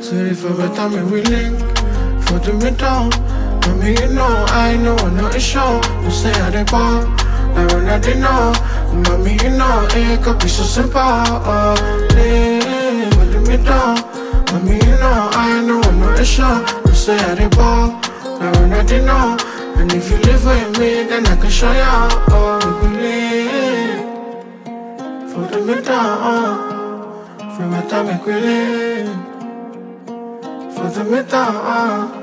Sorry for the time we link. For the middle. Mommy, you know, I know, no issue. You say I dey ball, I run I didn't know. Mommy, you know, it could be so simple. Oh, live for the middle. Mommy, you know, I know, no issue. You say I dey ball, I run I didn't know. And if you live with me, then I can show you. Oh, we live for the middle. From my time we live for the middle.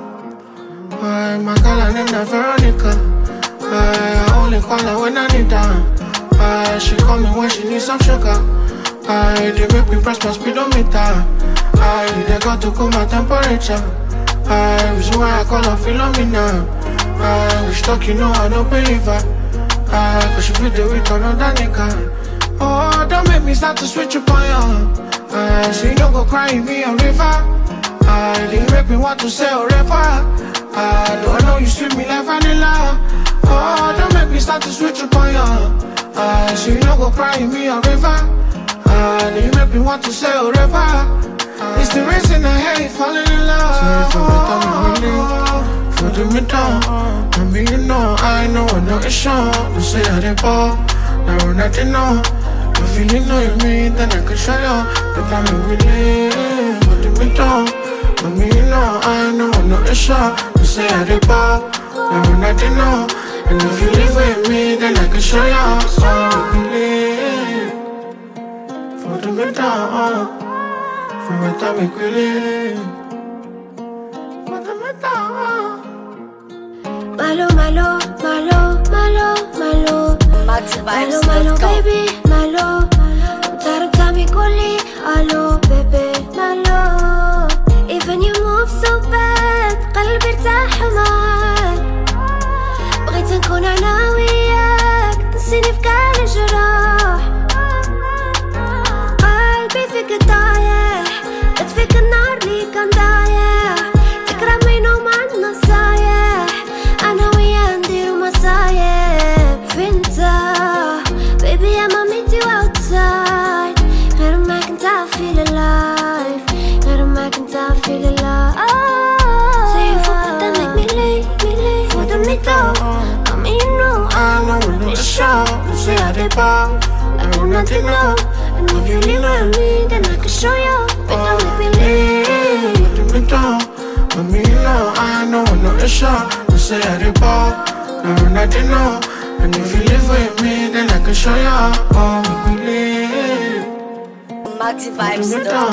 My girl, her name is Veronica. I only call her when I need her. She call me when she needs some sugar. They make me press my speedometer. They got to cool my temperature. Reason why I call her Philomena. We stuck, you know I don't believe her. Cause she feel the week another nigga. Oh, don't make me start to switch up on you. So you don't go crying me a river. They make me want to say forever. I know you sweet me like vanilla. Oh, don't make me start to switch up on you. So you don't go crying me a river. You make me want to say forever. It's the reason I hate falling in love. Sorry for the time we live for the middle. I mean, you know, I know, no issue. You say I dey ball, I run I didn't know. If you know you mean, then I can show you the time we live for the middle. I mean, you know, I know, no issue. You say I dey ball, I run I didn't know. And if you live with me, then I can show you how we live for the middle. From my time we live for the middle. Malo, malo, malo, malo, malo. Malo, malo, baby, malo. I'm tired of time you calling, hello, baby, malo. Even you move so bad, قلبي ارتاح معاك. بغيت نكون أنا وياك، تنسيني في كل الجراح. قلبي فيك طايح، اطفيك النار اللي كان ضايع. تكرم منهم عن نصايح، أنا وياه نديرو مصايب. فينتا baby I'm a meet you outside. غير معاك انت I feel alive. غير معاك انت I feel alive. Say you forgot that make me late for the middle. I mean you know I know when it's show. You say I dey ball, I do nothing know. And if you lean on me then I can show you. But don't make me late for the middle. I mean you know I know no issue. You say I dey ball, I do nothing know. And if you live with me then I can show you how we live.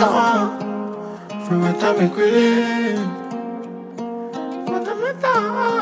MaxiVibes.com. From my time we live for the middle.